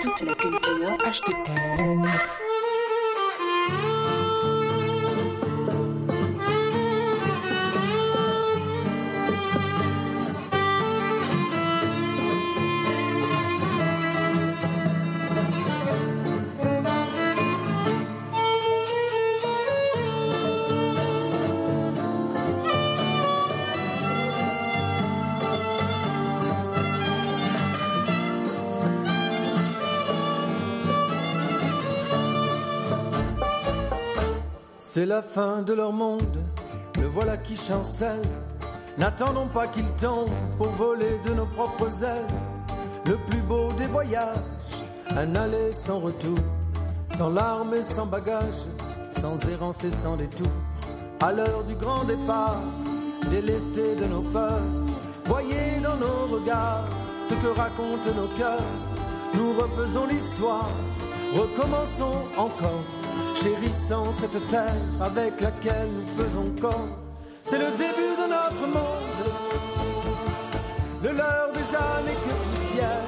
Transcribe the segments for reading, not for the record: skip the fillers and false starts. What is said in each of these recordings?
toute la culture HTL. C'est la fin de leur monde, le voilà qui chancelle. N'attendons pas qu'il tombe pour voler de nos propres ailes. Le plus beau des voyages, un aller sans retour, sans larmes et sans bagages, sans errance et sans détour. À l'heure du grand départ, délestés de nos peurs, voyez dans nos regards ce que racontent nos cœurs. Nous refaisons l'histoire, recommençons encore, chérissant cette terre avec laquelle nous faisons corps. C'est le début de notre monde, le leur déjà n'est que poussière.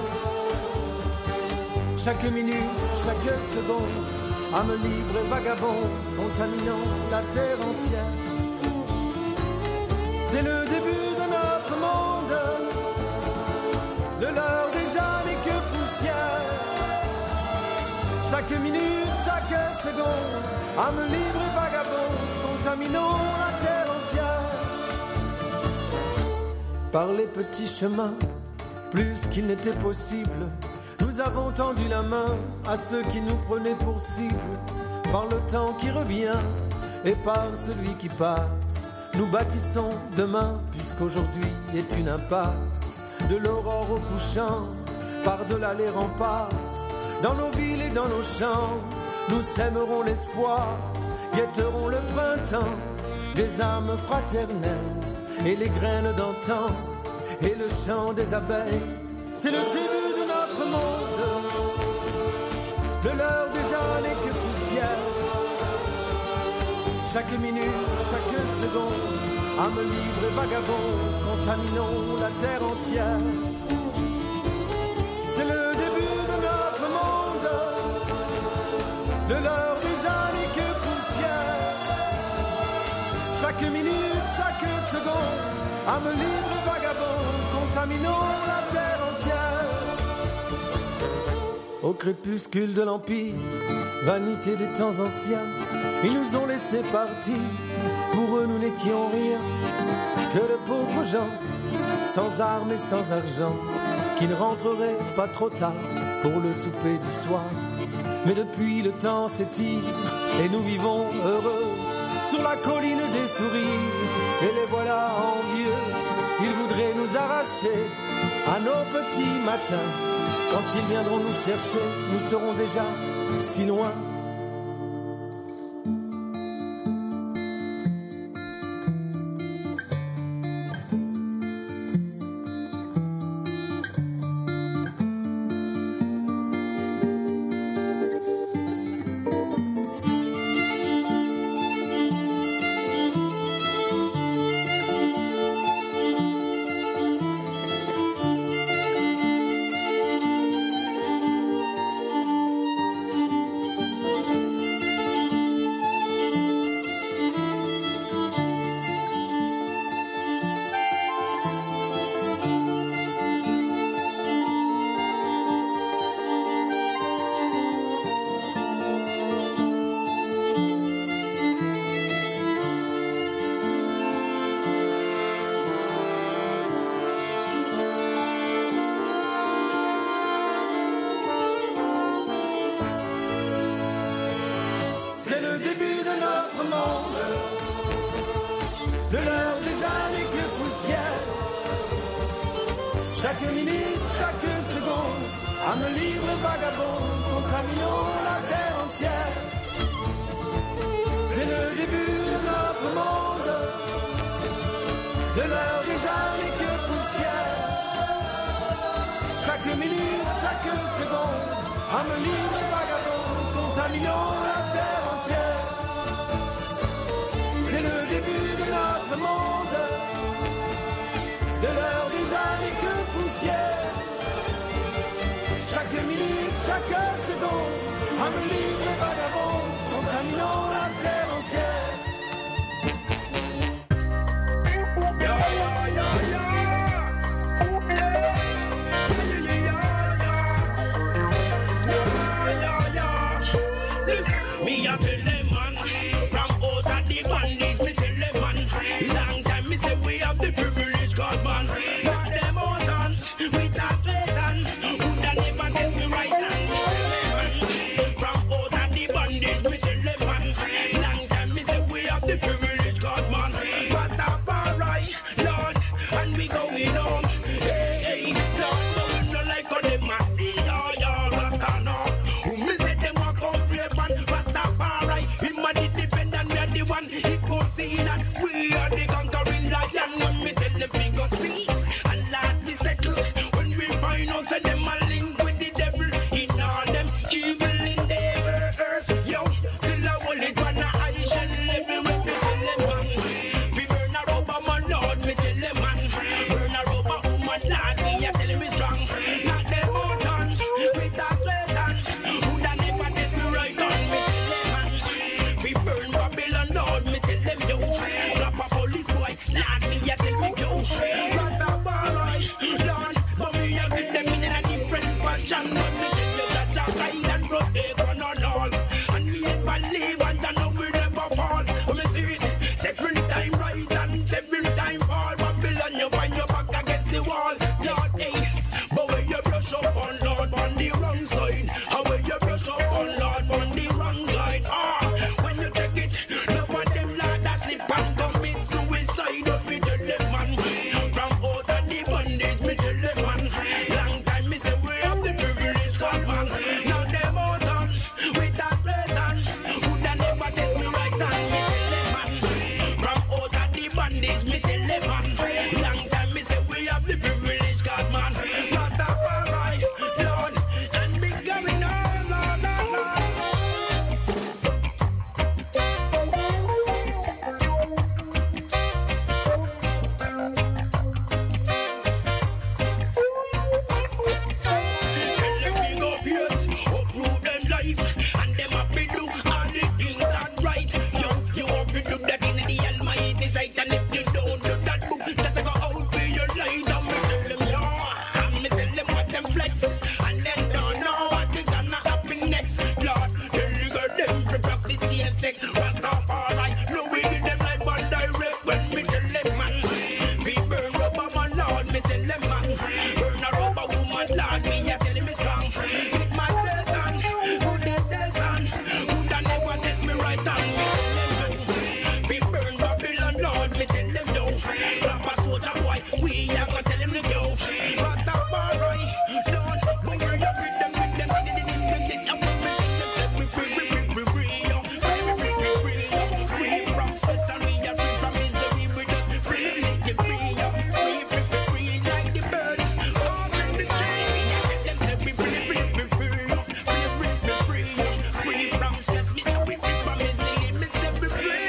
Chaque minute, chaque seconde, âme libre et vagabond, contaminant la terre entière. C'est le début de notre monde, le leur déjà n'est que poussière. Chaque minute, chaque seconde, âme libre et vagabond, contaminons la terre entière. Par les petits chemins, plus qu'il n'était possible, nous avons tendu la main à ceux qui nous prenaient pour cible. Par le temps qui revient et par celui qui passe, nous bâtissons demain, puisqu'aujourd'hui est une impasse. De l'aurore au couchant, par-delà les remparts, dans nos villes et dans nos champs, nous sèmerons l'espoir, guetterons le printemps, des âmes fraternelles et les graines d'antan et le chant des abeilles. C'est le début de notre monde, le leur déjà n'est que poussière. Chaque minute, chaque seconde, âme libre et vagabond, contaminons la terre entière. C'est le début de notre monde, le leur déjà n'est que poussière. Chaque minute, chaque seconde, âme libre et vagabond, contaminons la terre entière. Au crépuscule de l'Empire, vanité des temps anciens, ils nous ont laissé partir, pour eux nous n'étions rien, que de pauvres gens, sans armes et sans argent, qui ne rentreraient pas trop tard pour le souper du soir. Mais depuis le temps s'étire et nous vivons heureux sur la colline des sourires, et les voilà envieux. Ils voudraient nous arracher à nos petits matins. Quand ils viendront nous chercher, nous serons déjà si loin. C'est le début de notre monde, le leur déjà n'est que poussière. Chaque minute, chaque seconde, âme libre et vagabond, contaminons la terre entière. C'est le début de notre monde, le leur déjà n'est que poussière. Chaque minute, chaque seconde, âme libre et vagabond, contaminons la terre entière. C'est le début de notre monde, de l'heure déjà n'est que poussière. Chaque minute, chaque Amélie, les vagabonds, contaminant la terre entière. Me a tell them man, from out of the bandit, me tell them man. Long time me say we have the privilege, cause man, not them out on, with that Satan, woulda never test me right hand. From out of the bandit, me tell them man. Long time me say we have the privilege, cause man, but that alright, Lord, and we going on. Hey, hey, Lord, but we no like how them a stay, yeah, Rasta now. Who me say them a come play man, Rastafari. Him a the defendant, we are the one. It goes see that we are the conquering lion. When me tell them we go seize, and Lord we settle. When we find out say them a link with the devil, in all them evil endeavors. Yo, still a hold it on a high shell level. When me tell them man, we burn a rubber man, Lord, me tell them man. Burn a rubber woman, Lord, me a tell me strong. Not them out on, with that Satan, woulda never test me right on. Me tell them man, we burn Babylon, Lord, me tell them yo. Drop a police boy, Lord, me a tell me yo. Rastafari, Lord, but me a get them in a different fashion. But me tell you that Jah guide and protect one and all. And me ever live and Jah know we never fall. When me see it, every time rise and every time fall. Babylon, you find your back against the wall. Lord, hey, but when you brush up on Lord on the wrong side, how when you brush up on Lord on the wrong line, when you check it, no for them Lord that slip and commit suicide. But me tell them man, from out of the bondage, me tell them man. Long time me say we have the privilege, cause man, now them out on, with that Satan, woulda never test me right hand. Me tell them man, from out of the bondage, me tell them man. Long time me say we have the privilege, cause man, Rastafari, Lord, and me going on, Lord, Lord, Lord. Tell them we go pierce, uproot them life, and them have to do all the things that right. Yo, you have to do that in the Almighty sight, and if you don't do that, book, just go out for your light. And me tell them yo, and me tell them what them flex, and them don't know what is gonna happen next. Lord, tell you girl them to practice safe sex. Rastafari, no we give them life and direct. When me tell them man, we burn rubber man, Lord, me tell them man, burn a rubber woman, Lord, me a tell me strong. With my Satan, who dead Satan, who'da never test me right on. Me tell them no, we burn Babylon, Lord, me tell them no. Rap a soldier boy, we a go tell him to go. Rastafari, Lord, but we a with them, and when me tell them say we free, yo. Free from stress and we are free from misery. We just free like the free, yo. Free like the birds. All in the tree, we a tell them say we free, yo. Free from stress, me say we free from misery. Me say we free, yeah.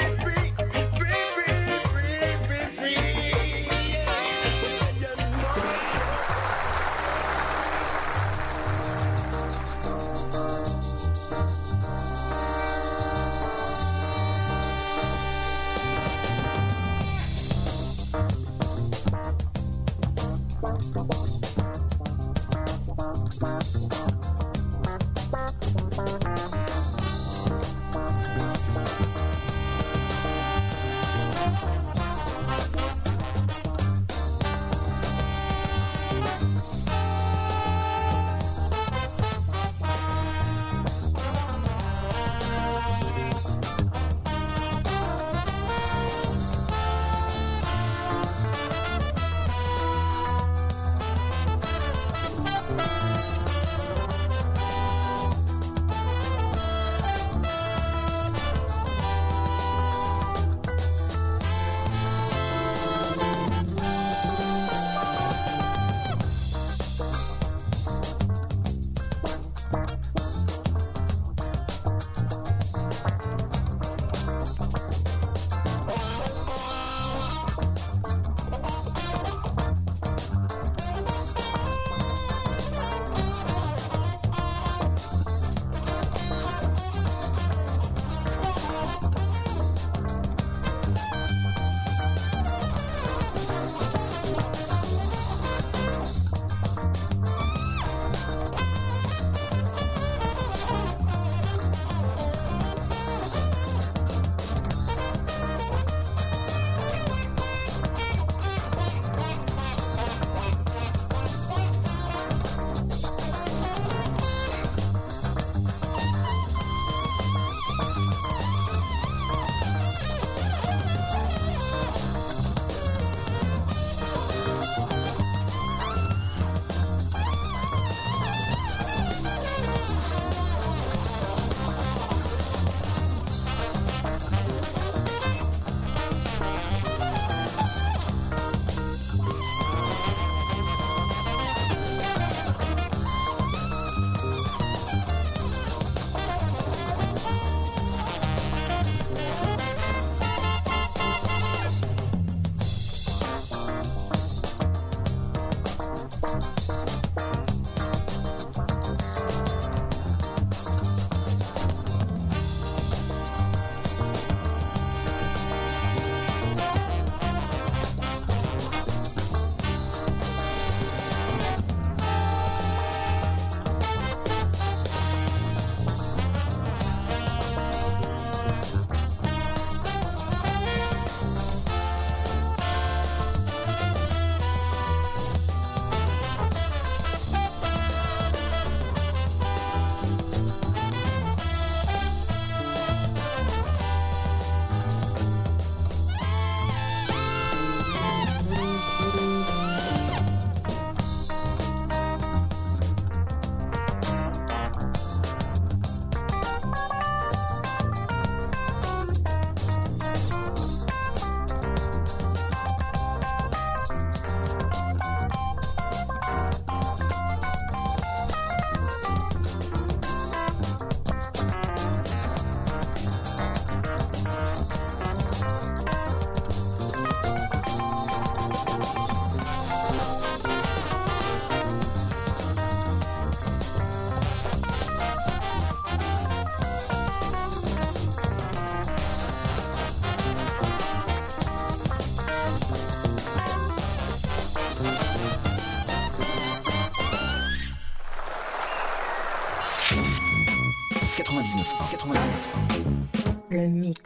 99.1. Le mix.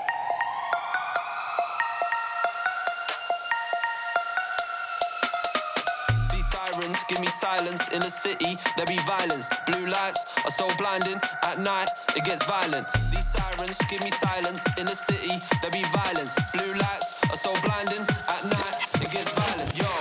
Give me silence in the city, there be violence. Blue lights are so blinding, at night it gets violent. These sirens give me silence in the city, there be violence. Blue lights are so blinding, at night it gets violent. Yo,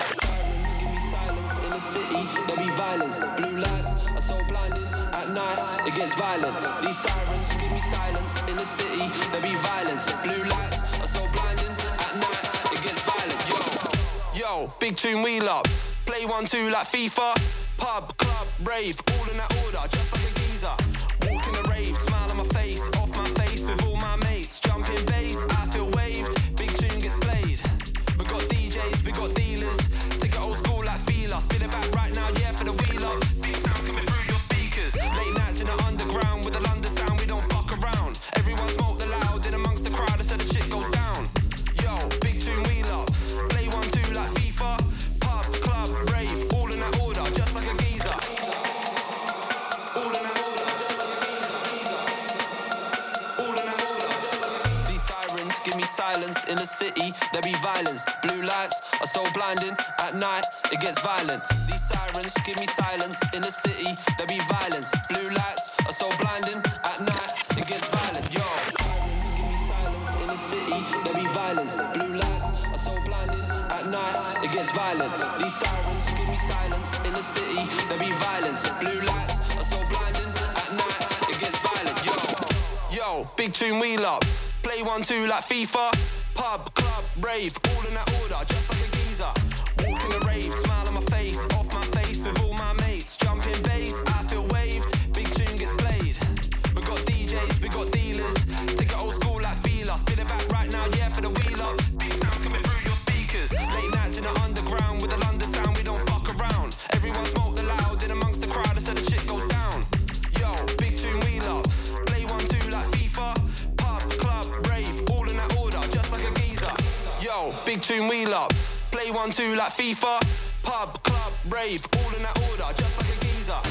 sirens give me silence in the city, there be violence. Blue lights are so blinding, at night it gets violent. These sirens give me silence in the city, there be violence. Blue lights are so blinding, at night it gets violent. Yo, big tune wheel up. Play 1-2 like FIFA, pub, club, rave, all in that order, just like a geezer. Walk in a rave, smile on my face, off my face with all my mates. Jumping bass, I feel waved, big tune gets played. We got DJs, we got dealers, take it old school like Fila. Spin it back right now, yeah, for the wheel up. Big sound coming through your speakers. Late nights in the underground with the London sound, we don't fuck around. Everyone smoke the loud in amongst the crowd, so the shit goes down. Yo, big tune wheel up, play 1-2 like FIFA. Silence in the city, there be violence. Blue lights are so blinding, at night it gets violent. These sirens give me silence in the city, there be violence. Blue lights are so blinding, at night it gets violent. Yo, there be violence. Blue lights are so blinding, at night it gets violent. These sirens give me silence in the city, there be violence. Blue lights are so blinding, at night it gets violent. Yo, big tune wheel up. Play 1-2 like FIFA, pub, club, rave, all in that order, just like a geezer. Walk in a rave, smile on my face, off my face with all my mates. Jumping bass, I feel waved, big tune gets played. We got DJs, we got dealers, take it old school like Fila. Spin it back right now, yeah, for the wheel up. Big sound coming through your speakers. Late nights in the underground with the London sound, we don't fuck around. Everyone smoke the loud in amongst the crowd, so the shit goes down. Yo, big tune wheel up, play 1-2 like FIFA. Yo, big tune wheel up, play 1-2 like FIFA, pub, club, rave, all in that order, just like a geezer.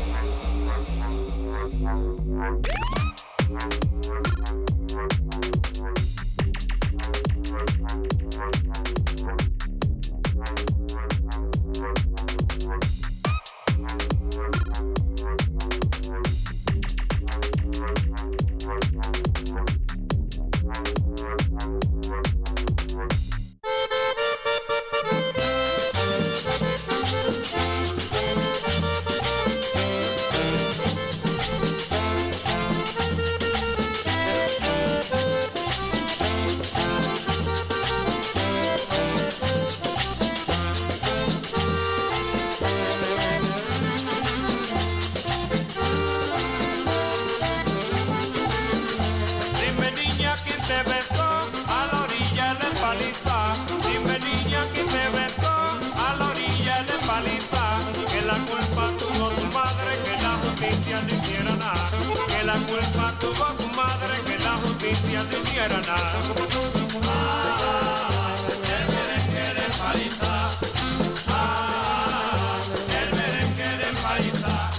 La culpa tuvo tu madre, que la justicia no hiciera nada. El merengue de paliza. El merengue de paliza.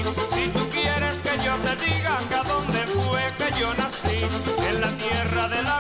digan que a dónde fue que yo nací, en la tierra de la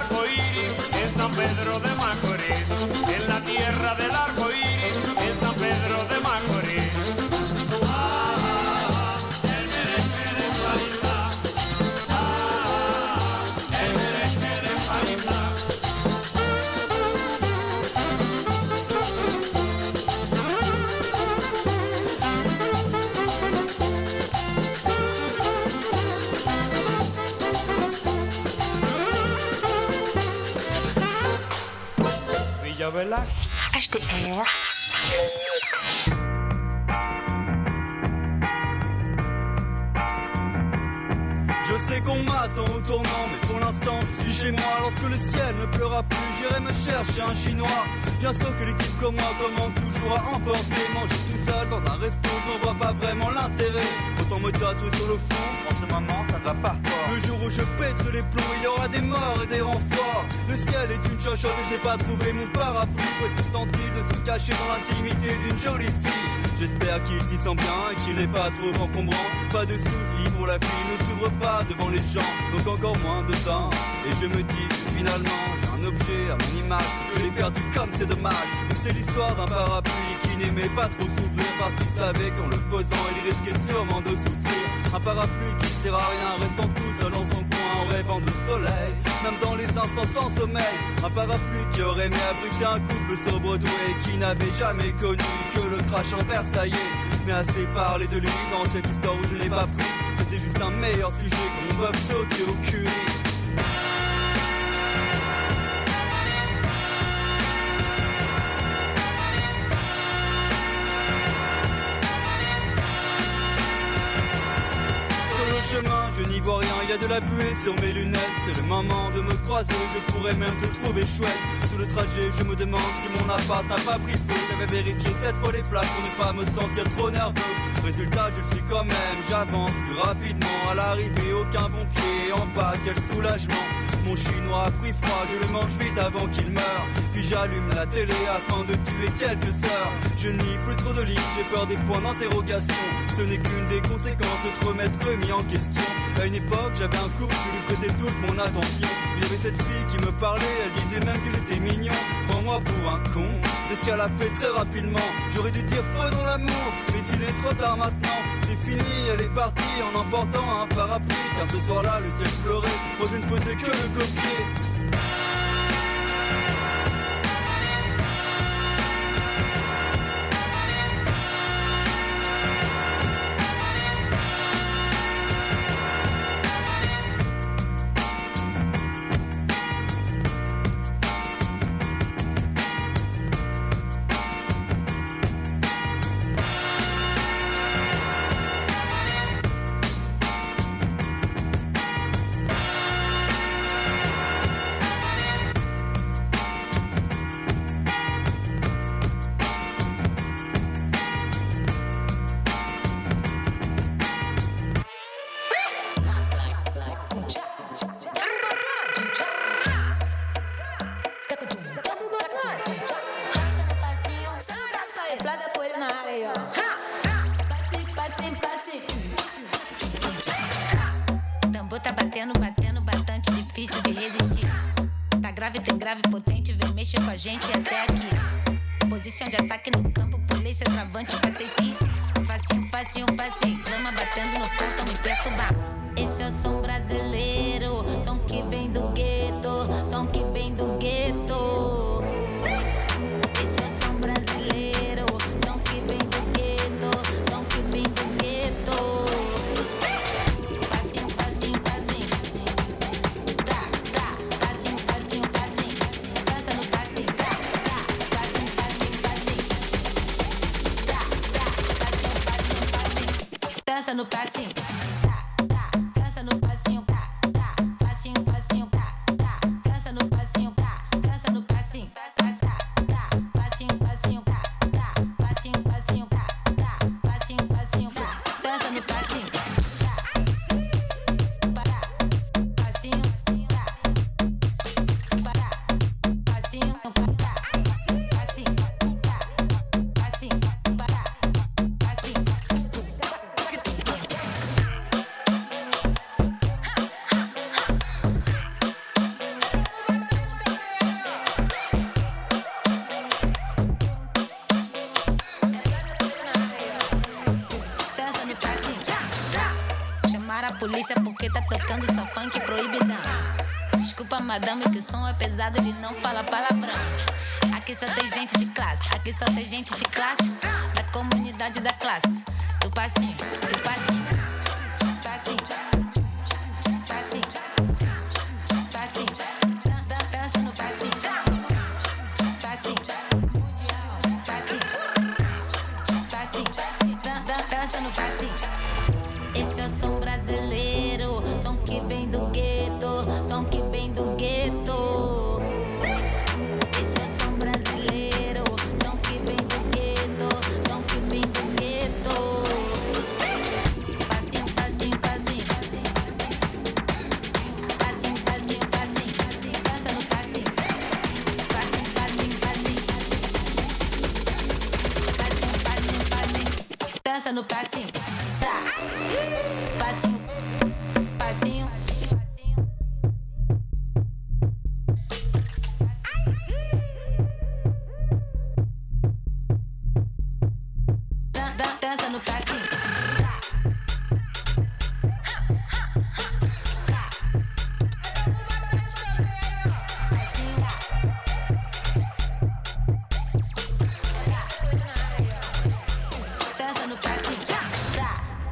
HDR. Je sais qu'on m'attend au tournant, mais pour l'instant je suis chez moi. Lorsque le ciel ne pleura plus, j'irai me chercher un chinois. Bien sûr que l'équipe comme moi commande toujours à emporter. Manger tout seul dans un resto, je n'en vois pas vraiment l'intérêt. Autant me tatouer sur le front, en ce moment ça ne va pas fort. Le jour où je pète les plombs, il y aura des morts et des renforts. Le ciel est une chochotte et je n'ai pas trouvé mon parapluie. Peut-être tente-t-il de se cacher dans l'intimité d'une jolie fille. J'espère qu'il s'y sent bien et qu'il n'est pas trop encombrant. Pas de soucis pour la fille, ne s'ouvre pas devant les gens, donc encore moins de temps. Et je me dis que finalement j'ai un objet à mon image. Je l'ai perdu comme c'est dommage. Donc c'est l'histoire d'un parapluie qui n'aimait pas trop s'ouvrir, parce qu'il savait qu'en le faisant il risquait sûrement de souffrir. Un parapluie qui ne sert à rien, restant tout seul dans son coin en rêvant de soleil, même dans les instants sans sommeil. Un parapluie qui aurait aimé abriter un couple sur Broadway, qui n'avait jamais connu que le crash en Versailles. Mais assez parlé de lui dans cette histoire où je n'ai pas pris. C'était juste un meilleur sujet qu'on peut sauter au cul. Chemin, je n'y vois rien, il y a de la buée sur mes lunettes. C'est le moment de me croiser, je pourrais même te trouver chouette. Tout le trajet, je me demande si mon appart n'a pas pris feu. J'avais vérifié 7 fois les places pour ne pas me sentir trop nerveux. Résultat, je le suis quand même, j'avance plus rapidement. À l'arrivée, aucun bon pied en bas, quel soulagement. Mon chinois a pris froid, je le mange vite avant qu'il meure. Puis j'allume la télé afin de tuer quelques heures. Je n'y plus trop de livres, j'ai peur des points d'interrogation. Ce n'est qu'une des conséquences de te remettre remis en question. À une époque, j'avais un couple, je lui prêtais toute mon attention. Il y avait cette fille qui me parlait, elle disait même que j'étais mignon. Prends-moi pour un con, c'est ce qu'elle a fait très rapidement. J'aurais dû dire faisons l'amour, mais il est trop tard maintenant. C'est fini, elle est partie en emportant un parapluie. Car ce soir-là, le ciel pleurait, moi je ne faisais que le copier. Bastante difícil de resistir. Tá grave, tem grave, potente, vem mexer com a gente até aqui. Posição de ataque no campo, pulei seu travante, passei sim. Facinho, facinho, facinho. Lama batendo no portão, me perturbar. Esse é o som brasileiro, som que vem do gueto, som que vem do gueto. Esse é o som brasileiro, som que vem do gueto, som que vem do gueto. Dança no passinho, dança no passinho, passinho, passinho, dança no passinho, dança no passinho, passinho, passinho, passinho, passinho, passinho, passinho, dança no passinho, passinho, passinho, passinho, a polícia porque tá tocando só funk proibidão. Desculpa, madame, que o som é pesado de não falar palavrão. Aqui só tem gente de classe, aqui só tem gente de classe, da comunidade da classe. Do passinho, do passinho, passinho, passinho, passinho, dança no passinho, passinho. brasileiro, som que vem do gueto, som que vem do gueto. Esse é o som brasileiro, som que vem do gueto, som que vem do gueto. Passinho, passinho, passinho, passinho, passinho. Passinho, passinho, passinho, passinho, dança no passinho. Passinho, passinho, passinho. Passinho, passinho, passinho, dança no passinho. Tá. Passinho, passinho. Dança no passinho. Tá. Tá. Passinho. Tá. Dança no passinho. Tá.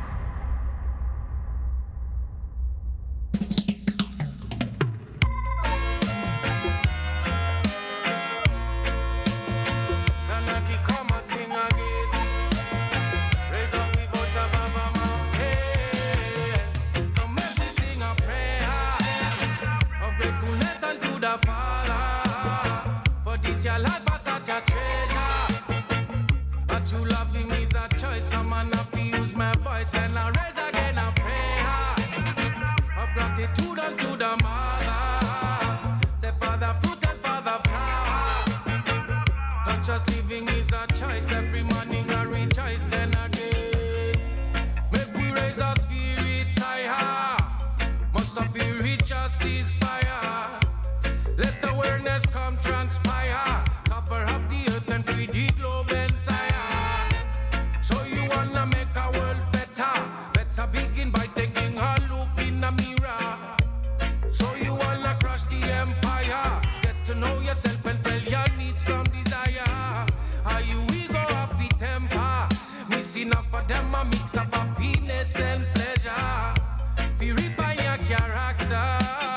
Kanaki, come and sing again. Raise up we voice above our mountain. Come make we sing a prayer of gratefulness unto the Father. For this your life is such a treasure. But true loving is a choice. I'm gonna have to use my voice and I raise again a prayer of gratitude unto the Mother. Say Father fruit and Father flower. Conscious living is a choice. Every morning I rejoice, then again. Make we raise our spirits higher. Must have you reach a ceasefire. Let the awareness come transpire. Cover up the earth and free the globe entire. So you wanna make our world better. Better begin by taking a look in the mirror. So you wanna crush the empire. Get to know yourself and tell your needs from desire. Are you ego of the temper? Missing enough of them a mix of happiness and pleasure. Purify your character.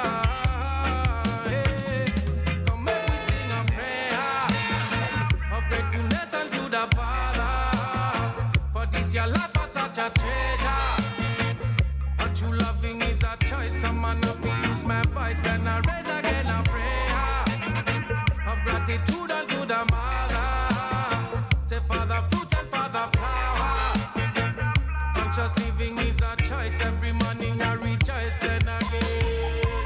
Hey, come make we sing a prayer of gratefulness unto the Father. For this your life is such a treasure. A true loving is a choice. I'm gonna use my voice and I raise again a prayer of gratitude unto the Mother. Say Father fruit and Father flower. Conscious living is a choice. Every morning I rejoice, then again.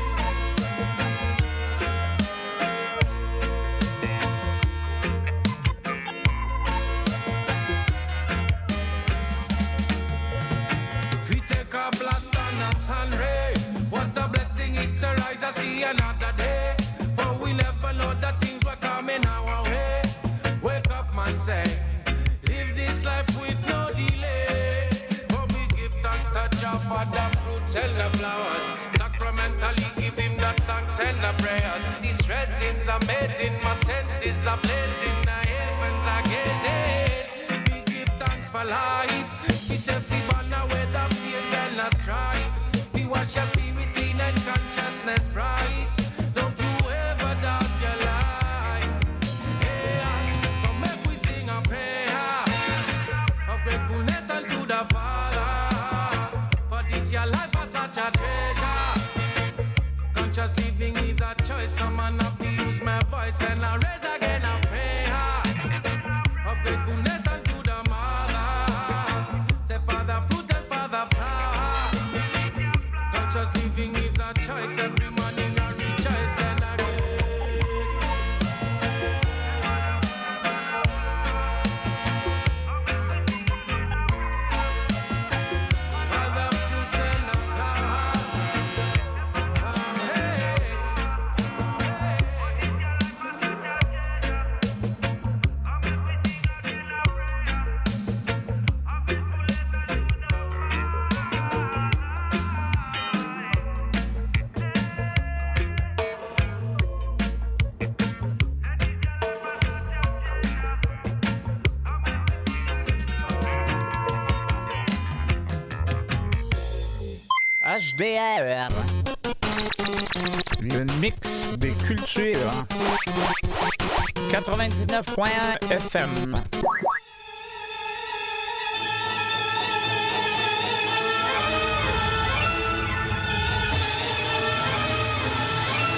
We take a blast on a sun ray. What a blessing is to rise and see another day. For we never know that things were coming our way. Wake up, man, say, live this life with no delay. For we give thanks to Jah for the fruits and the flowers. Sacramentally give him the thanks and the prayers. This resin's amazing, my senses are blazing, the heavens are gazing. We give thanks for life. We say we burn away the fears and the strife. We wash your spirit clean and consciousness bright. Don't you ever doubt your light. Yeah, come make we sing a prayer of gratefulness unto the Father. For this your life is such a treasure. Conscious living is a choice. I'm gonna have to use my voice and I raise again a prayer of gratefulness unto the Mother. Say Father fruit and Father flower. Conscious living is a choice. Every morning I rejoice, then again. Father fruit and the flower. Hey. HDR. Le mix des cultures. 99.1 FM.